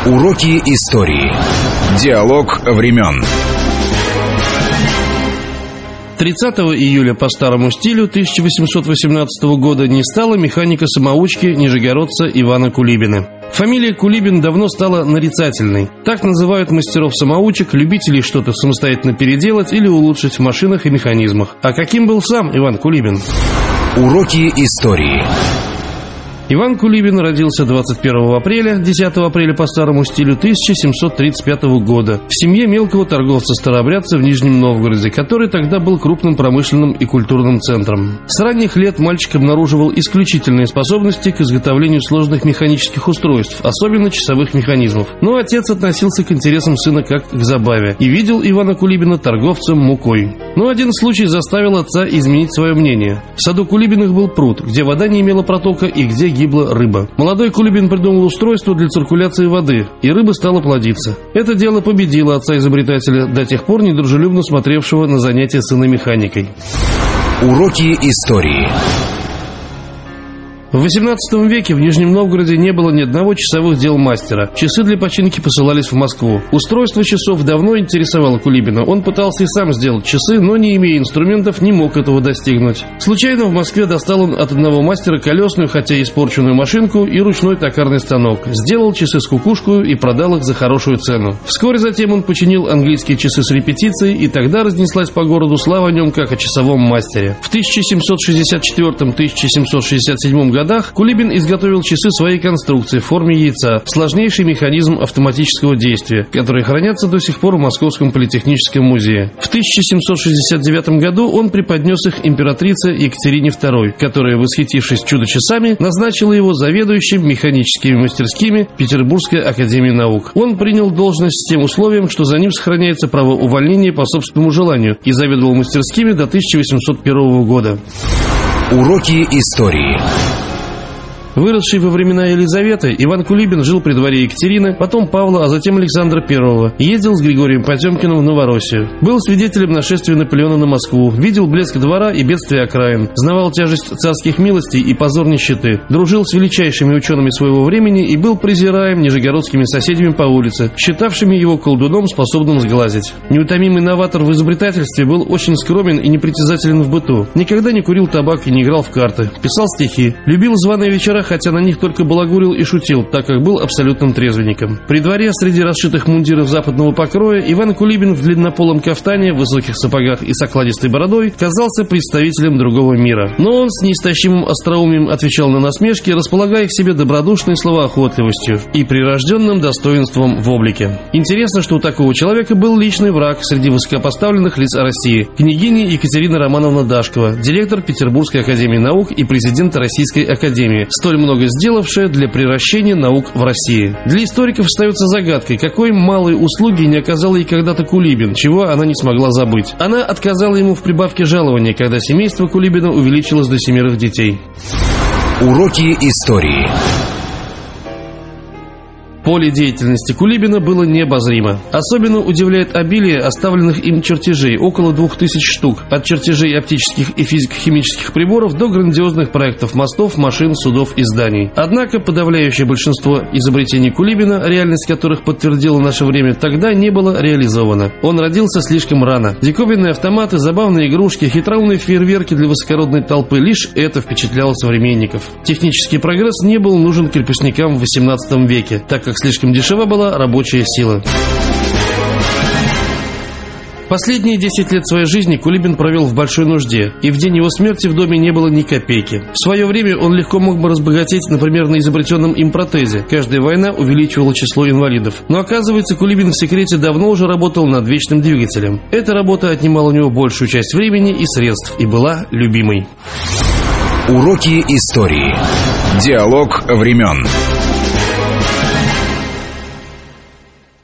Уроки истории. Диалог времен. 30 июля по старому стилю 1818 года не стало механика-самоучки нижегородца Ивана Кулибина. Фамилия Кулибин давно стала нарицательной. Так называют мастеров-самоучек, любителей что-то самостоятельно переделать или улучшить в машинах и механизмах. А каким был сам Иван Кулибин? Уроки истории. Иван Кулибин родился 21 апреля, 10 апреля по старому стилю 1735 года в семье мелкого торговца-старообрядца в Нижнем Новгороде, который тогда был крупным промышленным и культурным центром. С ранних лет мальчик обнаруживал исключительные способности к изготовлению сложных механических устройств, особенно часовых механизмов. Но отец относился к интересам сына как к забаве и видел Ивана Кулибина торговцем мукой. Но один случай заставил отца изменить свое мнение. В саду Кулибиных был пруд, где вода не имела протока и где гибла рыба. Молодой Кулибин придумал устройство для циркуляции воды, и рыба стала плодиться. Это дело победило отца-изобретателя, до тех пор недружелюбно смотревшего на занятия сына механикой. Уроки истории. В XVIII веке в Нижнем Новгороде не было ни одного часовых дел мастера. Часы для починки посылались в Москву. Устройство часов давно интересовало Кулибина. Он пытался и сам сделать часы, но, не имея инструментов, не мог этого достигнуть. Случайно в Москве достал он от одного мастера колесную, хотя и испорченную машинку, и ручной токарный станок. Сделал часы с кукушкой и продал их за хорошую цену. Вскоре затем он починил английские часы с репетицией, и тогда разнеслась по городу слава о нем как о часовом мастере. В 1764-1767 годах Кулибин изготовил часы своей конструкции в форме яйца, сложнейший механизм автоматического действия, которые хранятся до сих пор в Московском политехническом музее. В 1769 году он преподнес их императрице Екатерине II, которая, восхитившись чудо-часами, назначила его заведующим механическими мастерскими Петербургской академии наук. Он принял должность с тем условием, что за ним сохраняется право увольнения по собственному желанию, и заведовал мастерскими до 1801 года. Уроки истории. Выросший во времена Елизаветы, Иван Кулибин жил при дворе Екатерины, потом Павла, а затем Александра I. Ездил с Григорием Потемкиным в Новороссию. Был свидетелем нашествия Наполеона на Москву, видел блеск двора и бедствия окраин, знавал тяжесть царских милостей и позор нищеты, дружил с величайшими учеными своего времени и был презираем нижегородскими соседями по улице, считавшими его колдуном, способным сглазить. Неутомимый новатор в изобретательстве был очень скромен и непритязателен в быту. Никогда не курил табак и не играл в карты. Писал стихи. Любил званые вечера, хотя на них только балагурил и шутил, так как был абсолютным трезвенником. При дворе среди расшитых мундиров западного покроя Иван Кулибин в длиннополом кафтане, высоких сапогах и с окладистой бородой казался представителем другого мира. Но он с неистощимым остроумием отвечал на насмешки, располагая к себе добродушной словоохотливостью и прирожденным достоинством в облике. Интересно, что у такого человека был личный враг среди высокопоставленных лиц России – княгиня Екатерина Романовна Дашкова, директор Петербургской академии наук и президент Российской академии, столь много сделавшая для приращения наук в России. Для историков остается загадкой, какой малой услуги не оказала ей когда-то Кулибин, чего она не смогла забыть. Она отказала ему в прибавке жалования, когда семейство Кулибина увеличилось до 7 детей. Уроки истории. Поле деятельности Кулибина было необозримо. Особенно удивляет обилие оставленных им чертежей, около 2000 штук, от чертежей оптических и физико-химических приборов до грандиозных проектов мостов, машин, судов и зданий. Однако подавляющее большинство изобретений Кулибина, реальность которых подтвердило наше время, тогда не было реализовано. Он родился слишком рано. Диковинные автоматы, забавные игрушки, хитроумные фейерверки для высокородной толпы – лишь это впечатляло современников. Технический прогресс не был нужен крепостникам в XVIII веке, так как слишком дешева была рабочая сила. Последние 10 лет своей жизни Кулибин провел в большой нужде, и в день его смерти в доме не было ни копейки. В свое время он легко мог бы разбогатеть, например, на изобретенном им протезе. Каждая война увеличивала число инвалидов. Но оказывается, Кулибин в секрете давно уже работал над вечным двигателем. Эта работа отнимала у него большую часть времени и средств, и была любимой. Уроки истории. Диалог времен.